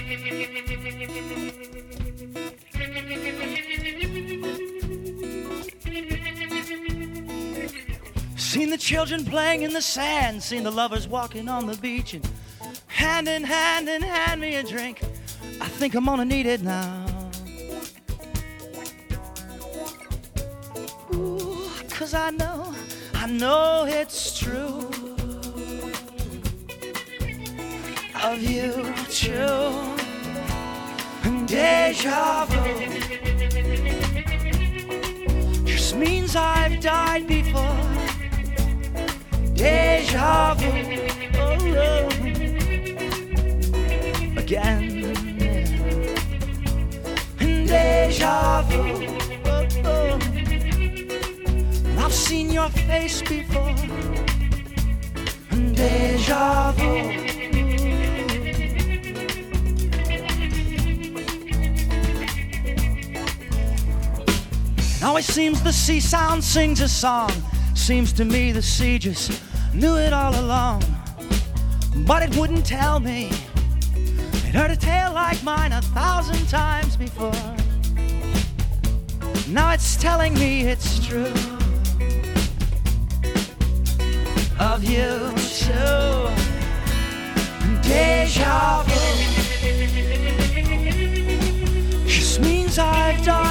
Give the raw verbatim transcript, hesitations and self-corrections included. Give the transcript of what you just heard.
Seen the children playing in the sand, seen the lovers walking on the beach, and hand in hand and hand me a drink. I think I'm gonna need it now. Ooh, 'cause I know, I know it's true of you, true. Deja vu just means I've died before. Deja vu, oh, oh. Again. Deja vu, oh, oh. I've seen your face before. Deja vu. Now it seems the sea sound sings a song. Seems to me the sea just knew it all along, but it wouldn't tell me. It heard a tale like mine a thousand times before. Now it's telling me it's true of you too. Deja vu just means I've done